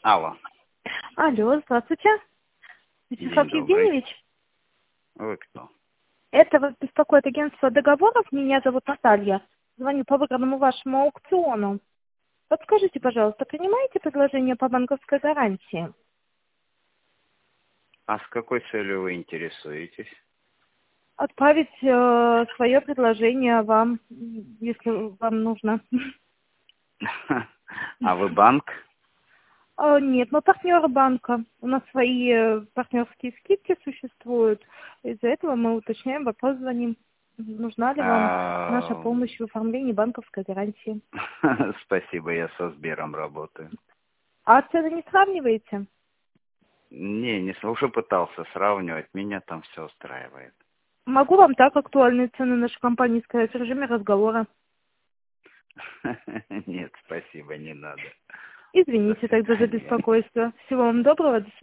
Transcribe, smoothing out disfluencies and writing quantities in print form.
Алло. Алло, здравствуйте. Вячеслав День добрый. Евгеньевич. Вы кто? Это вас беспокоит агентство договоров. Меня зовут Наталья. Звоню по выгодному вашему аукциону. Подскажите, пожалуйста, принимаете предложение по банковской гарантии? А с какой целью вы интересуетесь? Отправить свое предложение вам, если вам нужно. А вы банк? Нет, мы партнеры банка. У нас свои партнерские скидки существуют. Из-за этого мы уточняем вопрос, звоним. Нужна ли вам наша А, помощь в оформлении банковской гарантии? Спасибо, я со Сбером работаю. А цены не сравниваете? Уже пытался сравнивать, меня там все устраивает. Могу вам так актуальные цены нашей компании сказать в режиме разговора. Нет, спасибо, не надо. До Извините тогда за свидания. беспокойство. Всего вам доброго. До